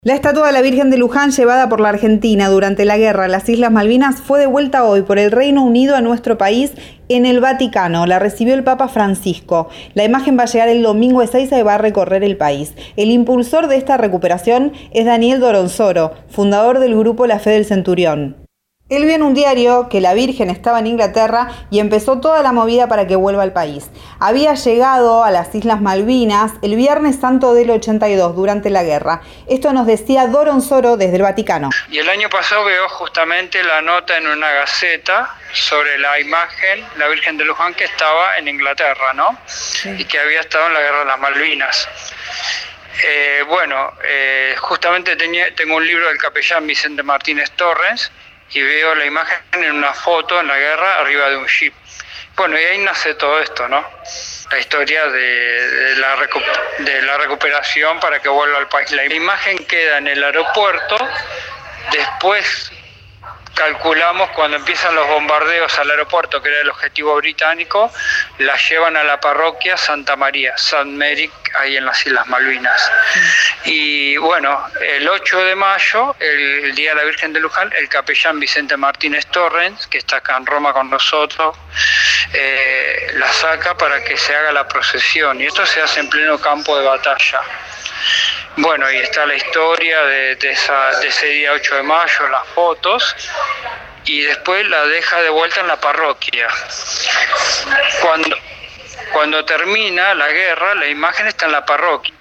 La estatua de la Virgen de Luján, llevada por la Argentina durante la guerra a las Islas Malvinas, fue devuelta hoy por el Reino Unido a nuestro país en el Vaticano. La recibió el Papa Francisco. La imagen va a llegar el domingo a Ezeiza y va a recorrer el país. El impulsor de esta recuperación es Daniel Doronsoro, fundador del grupo La Fe del Centurión. Él vio en un diario que la Virgen estaba en Inglaterra y empezó toda la movida para que vuelva al país. Había llegado a las Islas Malvinas el Viernes Santo del 82, durante la guerra. Esto nos decía Doronsoro desde el Vaticano. Y el año pasado veo justamente la nota en una gaceta sobre la imagen, la Virgen de Luján, que estaba en Inglaterra, ¿no? Sí. Y que había estado en la guerra de las Malvinas. Justamente tengo un libro del capellán Vicente Martínez Torrens, y veo la imagen en una foto en la guerra arriba de un jeep. Bueno, y ahí nace todo esto, ¿no? La historia de la recuperación para que vuelva al país. La imagen queda en el aeropuerto, después calculamos cuando empiezan los bombardeos al aeropuerto, que era el objetivo británico, la llevan a la parroquia Santa María, St. Mary, ahí en las Islas Malvinas. Y bueno, el 8 de mayo, el Día de la Virgen de Luján, el capellán Vicente Martínez Torrens, que está acá en Roma con nosotros, la saca para que se haga la procesión, y esto se hace en pleno campo de batalla. Bueno, y está la historia de ese día 8 de mayo, las fotos, y después la deja de vuelta en la parroquia. Cuando termina la guerra, la imagen está en la parroquia.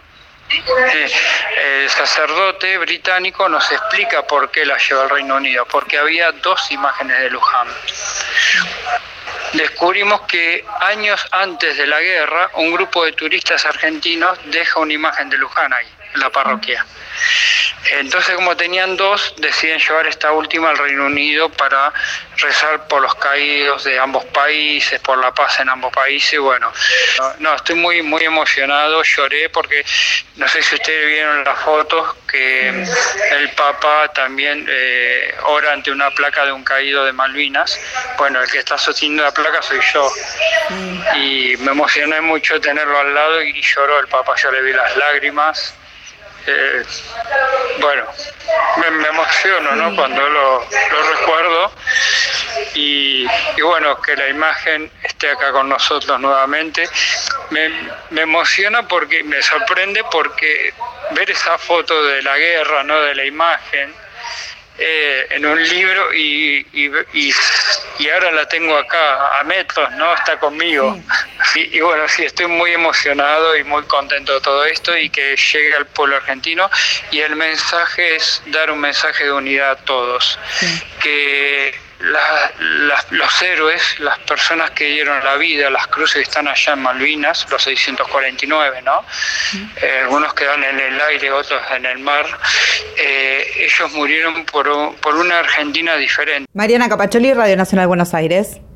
El sacerdote británico nos explica por qué la lleva al Reino Unido, porque había dos imágenes de Luján. Descubrimos que años antes de la guerra, un grupo de turistas argentinos deja una imagen de Luján ahí, en la parroquia. Entonces, como tenían dos, deciden llevar esta última al Reino Unido para rezar por los caídos de ambos países, por la paz en ambos países. Bueno, estoy muy emocionado, lloré porque no sé si ustedes vieron las fotos que el Papa también ora ante una placa de un caído de Malvinas. Bueno, el que está sosteniendo la placa soy yo. Y me emocioné mucho tenerlo al lado y lloró el Papa, yo le vi las lágrimas. Me emociono, ¿no? Cuando lo recuerdo y bueno, que la imagen esté acá con nosotros nuevamente me emociona, porque me sorprende, porque ver esa foto de la guerra, ¿no? De la imagen en un libro y ahora la tengo acá a metros, ¿no? Está conmigo. Sí. Y bueno, sí, estoy muy emocionado y muy contento de todo esto y que llegue al pueblo argentino. Y el mensaje es dar un mensaje de unidad a todos. Sí. Que los héroes, las personas que dieron la vida, las cruces que están allá en Malvinas, los 649, ¿no? Algunos quedaron en el aire, otros en el mar. Ellos murieron por una Argentina diferente. Mariana Capacholi, Radio Nacional Buenos Aires.